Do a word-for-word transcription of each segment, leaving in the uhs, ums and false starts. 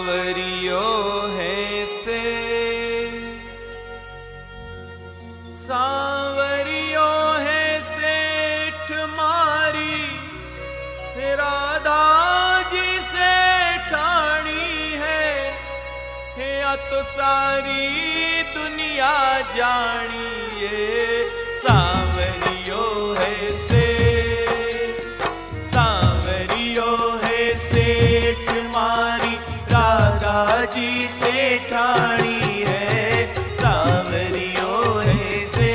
सावरियो है से, सावरियो है सेठ मारी, राधा जी से ठाणी है, या तो सारी दुनिया जानी ये सावरियो है से, सावरियो है सेठ मारी, राधा जी से ठाणी है, सावरियो है से,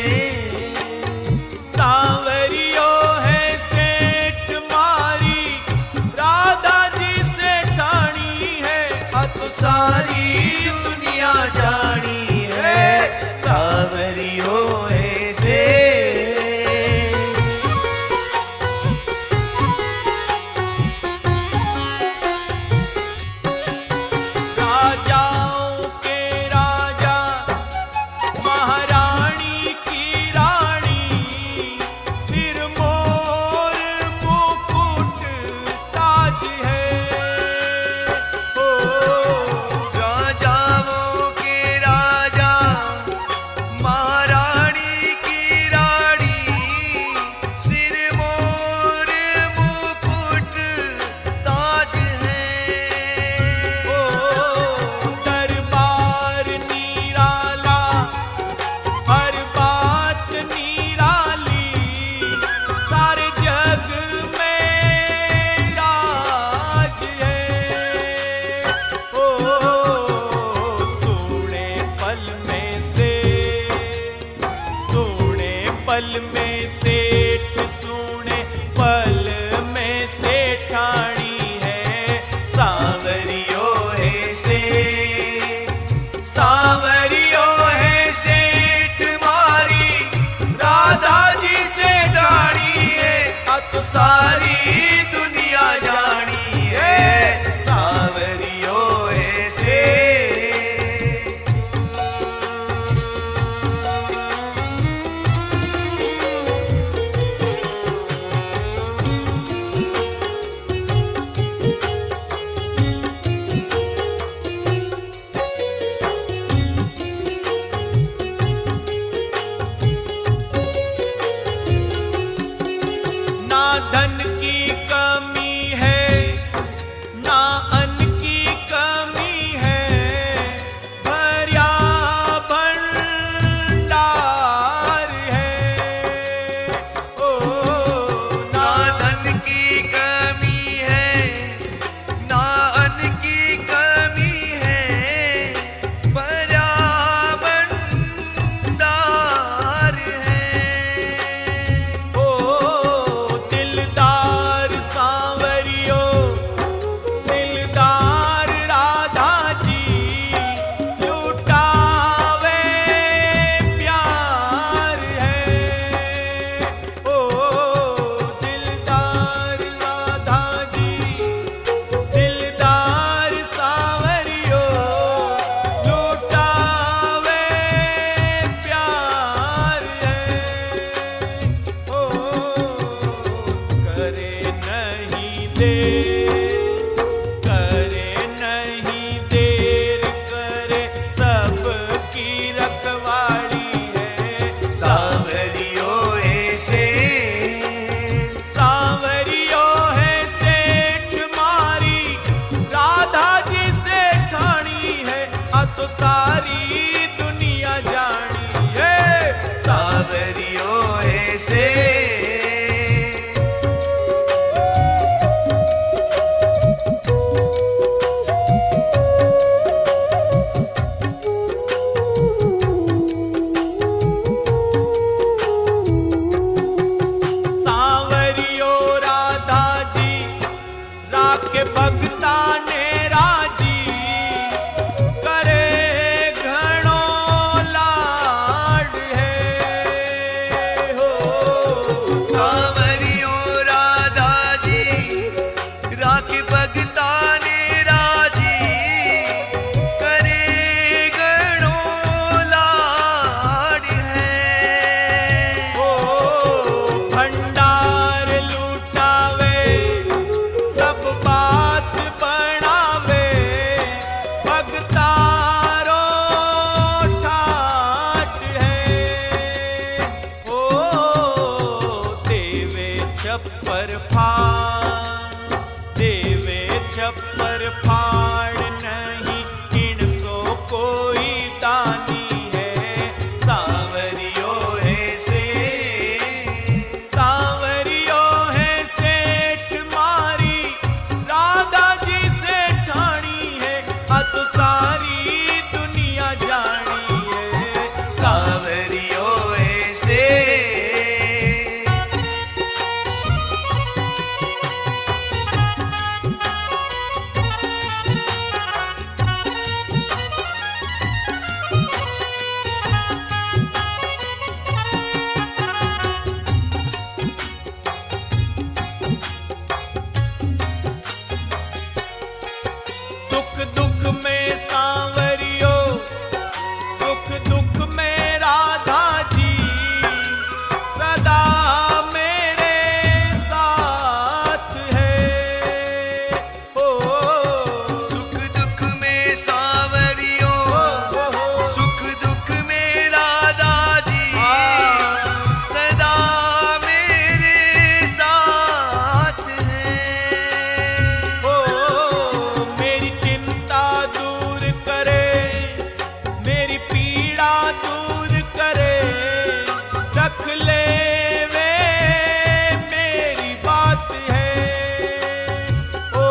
सावरियो है सेठ मारी, राधा जी से ठाणी है, अब सारी दुनिया जानी है, सावरियो है से। राजाओं के राजा, महारानी की रानी, सिर मोर मुकुट ताज है, ओ राजाओं के राजा, महारानी की रानी, सिर मोर मुकुट ताज है। ओ दरबार निराला, हर बात निराली, सारे जग में राज है, ओ सोने पल में से, सोने पल में सेठ, सोने पल में से ठाणी है, सावरियो है से, सावरियो है सेठ मारी, राधा जी से ठाणी है, अब तो सारी दुनिया जानी है, सावरियो है से। छप्पर फाड़, देवे छप्पर फाड़ नहीं इनसो कोई दानी है। सांवरियो है से सांवरियो है सेठ मारी, राधा जी से ठाणी है, अत सारी दुनिया जानी है। सांवरियो ऐसे सुख दुख में सांवरियो, सुख दुख में राधा जी, सदा मेरे साथ है। ओ सुख दुख में सांवरियो, सुख दुख में राधा जी, सदा मेरे साथ है। ओ मेरी चिंता दूर करे, मेरी पीड़ा दूर करे, रख ले वे मेरी बात है। ओ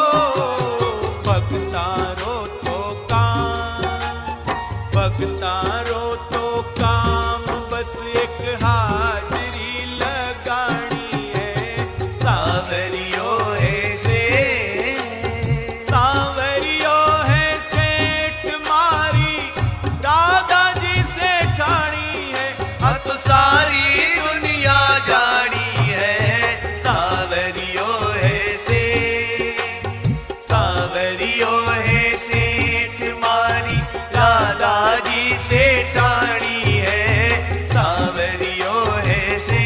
भक्तारो तो काम, भक्तारो तो काम, बस एक हाजरी लगानी है। सांवरियो ऐसे सांवरियो है सेठ मारी, राधा जी से ठाणी है, अत सारी दुनिया जानी है। सांवरियो ऐसे सांवरियो है सेठ मारी, राधा जी से ठाणी है। सांवरियो ऐसे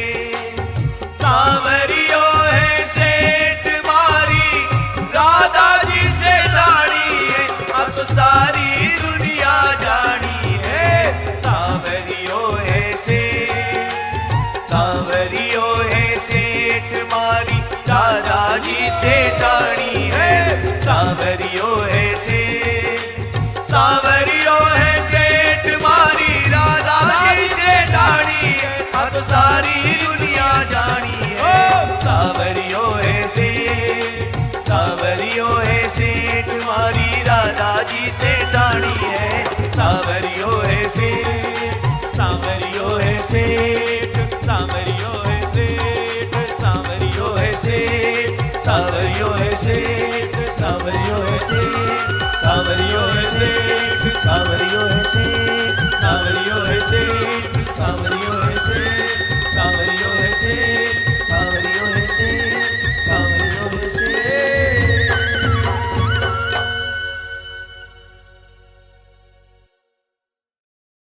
सांवरियो है सेठ मारी, राधा जी से ठाणी है, अब तो सारी दुनिया जानी है। सांवरियो ऐसे सांवरियो है सेठ मारी, राधा जी से ठाणी है। सांवरियो ऐसे सांवरियो है सेठ मारी, राधा जी से ठाणी है, अब तो सारी दुनिया जानी है। सांवरियो ऐसे सांवरियो है सेठ मारी, राधा जी से ठाणी है। सांवरियो ऐसे सांवरियो ऐसे